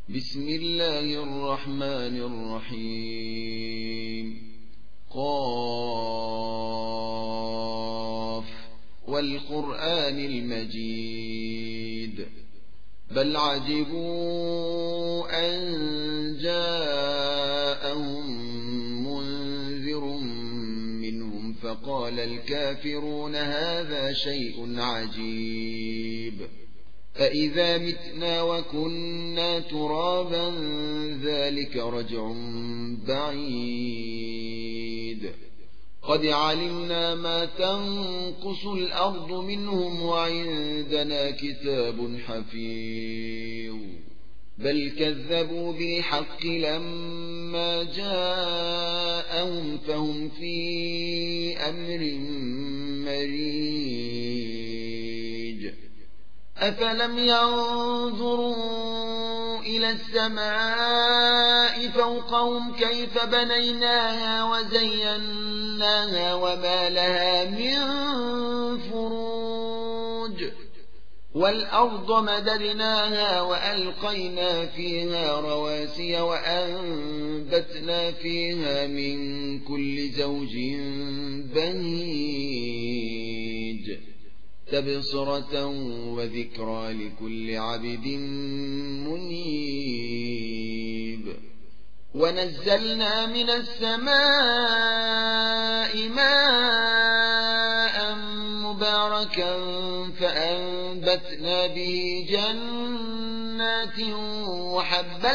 بسم الله الرحمن الرحيم. قاف والقرآن المجيد. بل عجبوا أن جاءهم منذر منهم فقال الكافرون هذا شيء عجيب أإذا متنا وكنا ترابا ذلك رجع بعيد قد علمنا ما تنقص الأرض منهم وعندنا كتاب حفيظ بل كذبوا بالحق لما جاءهم فهم في أمر مريج أفلم ينظروا إلى السماء فوقهم كيف بنيناها وزيناها وما لها من فروج والأرض مددناها وألقينا فيها رواسي وأنبتنا فيها من كل زوج بهيج تبصرة وذكرى لكل عبد منيب ونزلنا من السماء ماء مباركا فأنبتنا به جنات وحب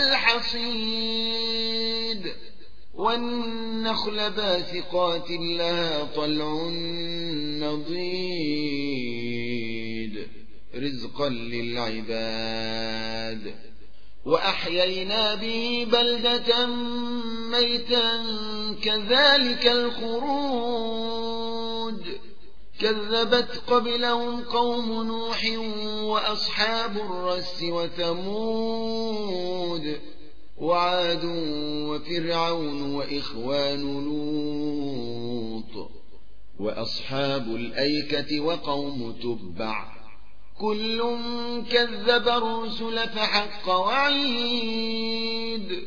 الحصيد والنخل باسقات لها طلع نضيد رزقا للعباد وأحيينا به بلدة ميتا كذلك الخروج كذبت قبلهم قوم نوح وأصحاب الرس وثمود وعاد وفرعون وإخوان لوط وأصحاب الأيكة وقوم تبع كل كذب الرسل فحق وعيد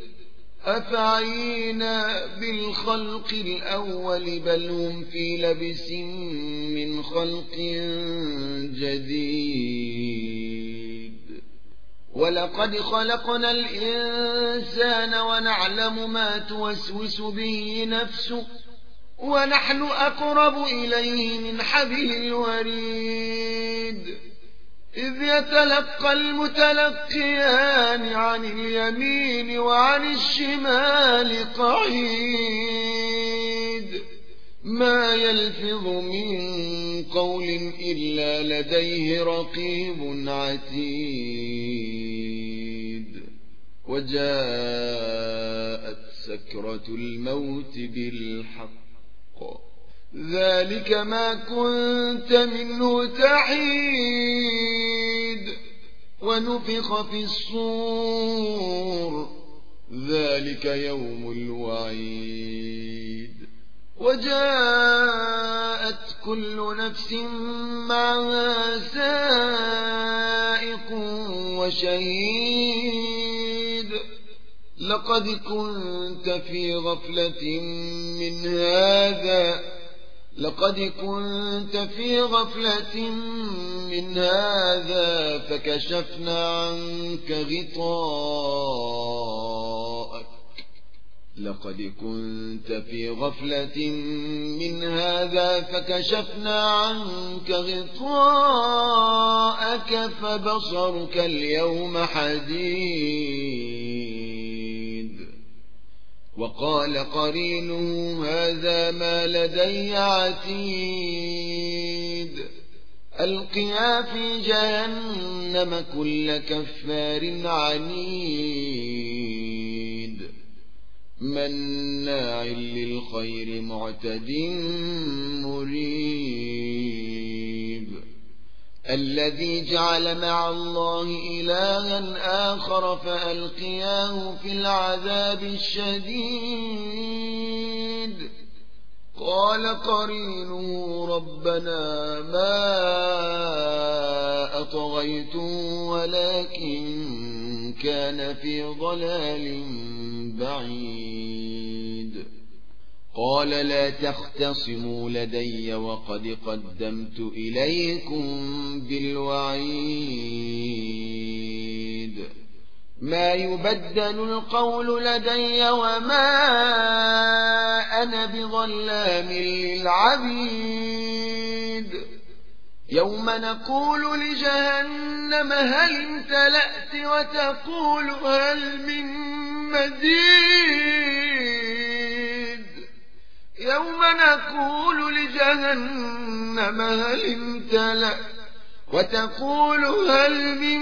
أفعينا بالخلق الأول بل هم في لبس من خلق جديد ولقد خلقنا الإنسان ونعلم ما توسوس به نفسه ونحن أقرب إليه من حبل الوريد إذ يتلقى المتلقيان عن اليمين وعن الشمال قعيد ما يلفظ من قول إلا لديه رقيب عتيد وجاءت سكرة الموت بالحق ذلك ما كنت منه تحيد ونفخ في الصور ذلك يوم الوعيد وجاءت كل نفس معها سائق وشهيد لقد كنت في غفلة من هذا فكشفنا عنك غطاءك فبصرك اليوم حديد وقال قرينه هذا ما لدي عتيد ألقيا في جهنم كل كفار عنيد مناع للخير معتد مريب الذي جعل مع الله إلها آخر فألقياه في العذاب الشديد قال قرينه ربنا ما أطغيته ولكن كان في ضلال بعيد قال لا تختصموا لدي وقد قدمت إليكم بالوعيد ما يبدل القول لدي وما أنا بظلام للعبيد يوم نقول لجهنم هل امتلأت وتقول هل من مزيد يوم نقول لجهنم هل امتلأت وتقول هل من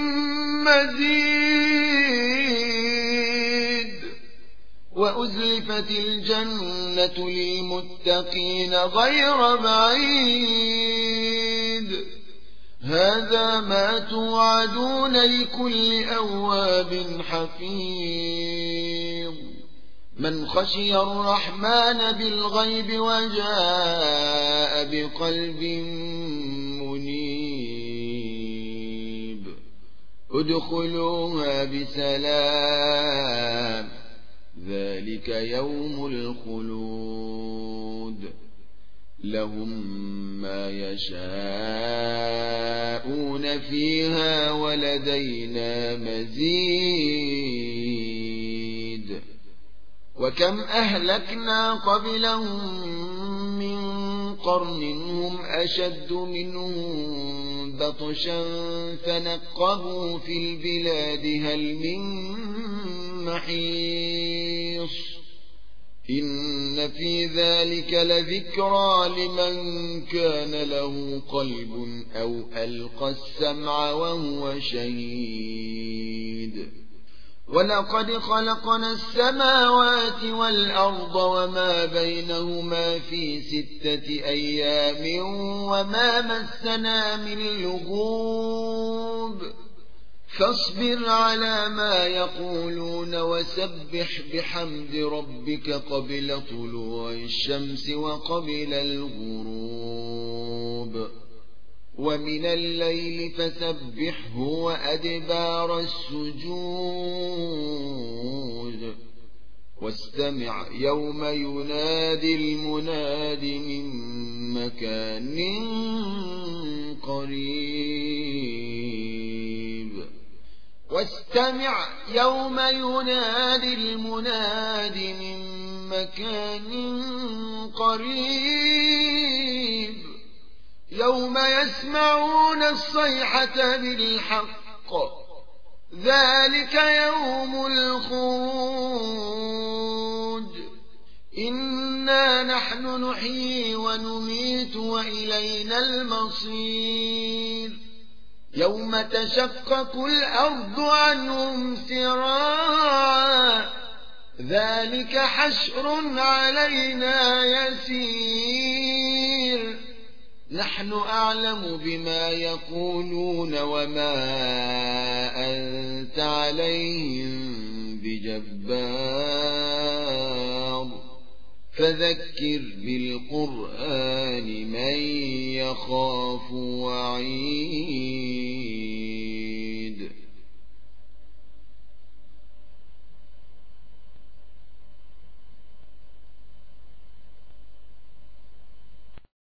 مزيد وأزلفت الجنة للمتقين غير بعيد هذا ما توعدون لكل أواب حفيظ من خشي الرحمن بالغيب وجاء بقلب منيب ادخلوها بسلام ذلك يوم الخلود لهم ما يشاءون فيها ولدينا مزيد وكم أهلكنا قبلهم من قرن هم أشد منهم بطشا فنقبوا في البلاد هل من محيص إن في ذلك لذكرى لمن كان له قلب أو ألقى السمع وهو شهيد ولقد خلقنا السماوات والأرض وما بينهما في 6 أيام وما مسنا من لغوب فاصبر على ما يقولون وسبح بحمد ربك قبل طلوع الشمس وقبل الغروب ومن الليل فسبحه وأدبار السجود واستمع يوم ينادي المناد من مكان قريب واستمع يوم ينادي المناد من مكان قريب يوم يسمعون الصيحة بالحق ذلك يوم الخروج إنا نحن نحيي ونميت وإلينا المصير يوم تشقق الأرض عنهم سراعا ذلك حشر علينا يسير نحن أعلم بما يقولون وما أنت عليهم بجبار فذكر بالقرآن من يخاف وعيد